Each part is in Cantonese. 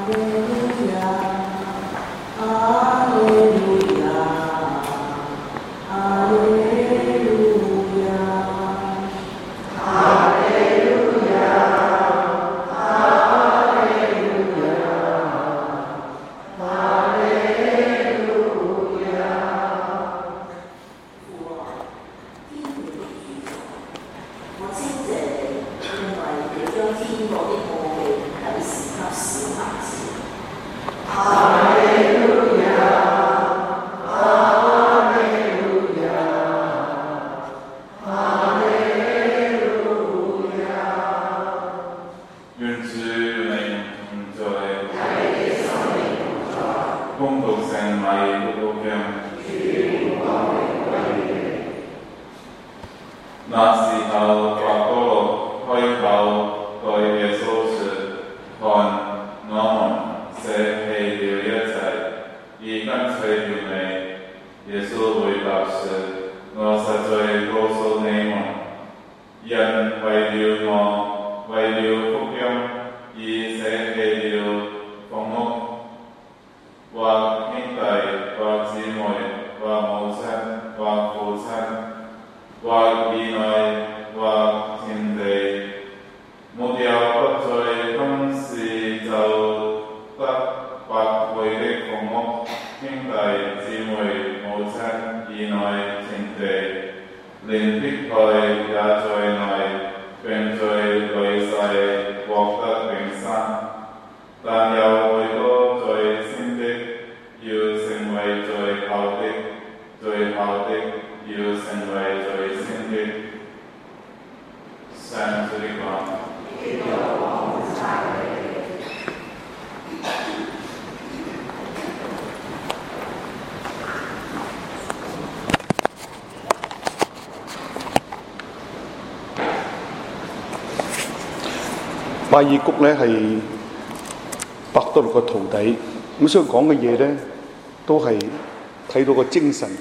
馬爾谷咧係伯多祿嘅徒弟，咁所以講嘅嘢咧都係睇到個精神。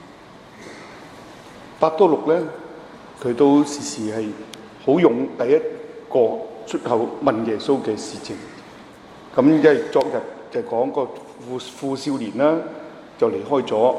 伯多祿咧，佢都時時係好勇，第一個出口問耶穌嘅事情。咁因為昨日就講個富少年啦，就離開咗。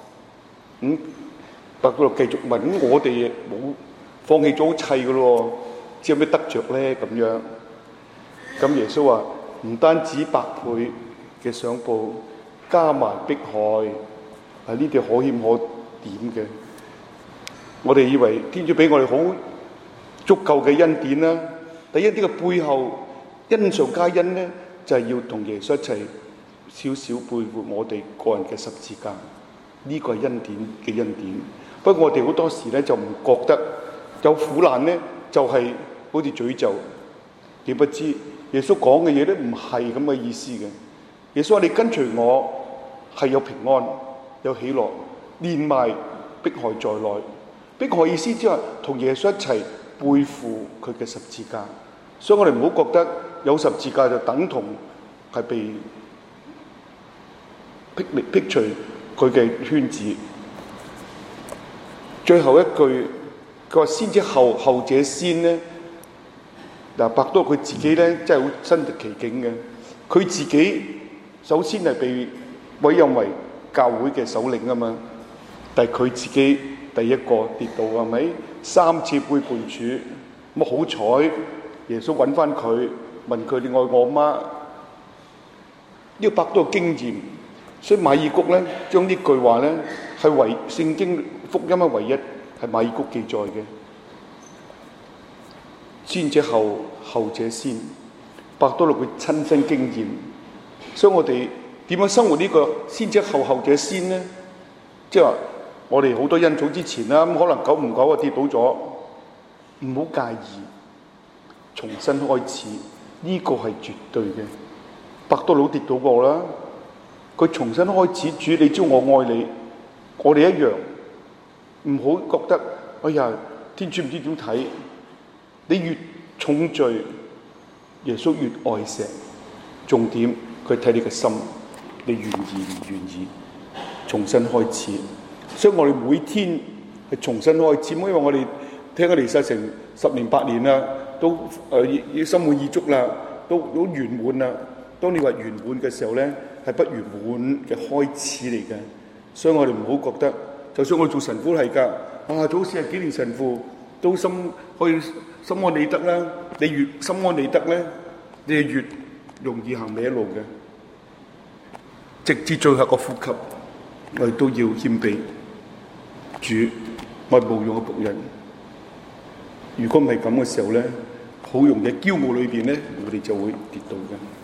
伯多祿繼續問：咁我哋冇放棄咗一切嘅咯，只有咩得着咧？咁樣。咁耶穌話：唔單止百倍嘅賞報，加埋迫害，係呢啲可險可點嘅。我哋以為天主俾我哋好足夠嘅恩典啦，但係呢啲嘅背後恩上加恩咧，就係要同耶穌一齊少少背負我哋個人嘅十字架。呢個係恩典嘅恩典。不過我哋好多時咧就唔覺得有苦難咧，就係好似詛咒，點不知耶穌講嘅嘢咧唔係咁嘅意思嘅。耶穌話：你跟隨我係有平安、有喜樂，連埋迫害在內。迫害意思即係同耶穌一齊背負佢嘅十字架。所以我哋唔好覺得有十字架就等同係被剔除佢嘅圈子。最後一句佢話：先知後，後者先咧。嗱，伯多祿佢自己咧，真係好身歷其境嘅。佢自己首先係被委任為教會嘅首領啊嘛，但係佢自己第一個跌倒係咪？3次背叛主，咁好彩耶穌揾翻佢，問佢：你愛我嗎？呢個伯多祿經驗，所以馬爾谷咧將呢句話咧係為聖經福音嘅唯一係馬爾谷記載嘅。先者後，後者先。伯多祿佢親身經驗，所以我哋點樣生活呢個先者後，後者先呢？即係話我哋好多恩寵之前啦，咁可能久唔久啊跌倒咗，唔好介意，重新開始，呢個係絕對嘅。伯多祿跌倒過啦，佢重新開始，主你知我愛你，我哋一樣，唔好覺得哎呀天主唔知點睇。你越重罪，耶穌越愛錫。重點佢睇你嘅心，你願意唔願意重新開始。所以我哋每天係重新開始，因為我哋聽咗彌撒成10年8年啦，都心滿意足啦，都圓滿啦。 當你話圓滿嘅時候咧，係不圓滿嘅開始嚟嘅。所以我哋唔好覺得，就算我做神父係㗎，早40幾年神父都可以心安理得啦。你越心安理得咧，你係越容易行歪路嘅。直至最後個呼吸，我哋都要謙卑。主，我係無用嘅僕人。如果唔係咁嘅時候咧，好容易喺驕傲裏邊咧，我哋就會跌倒嘅。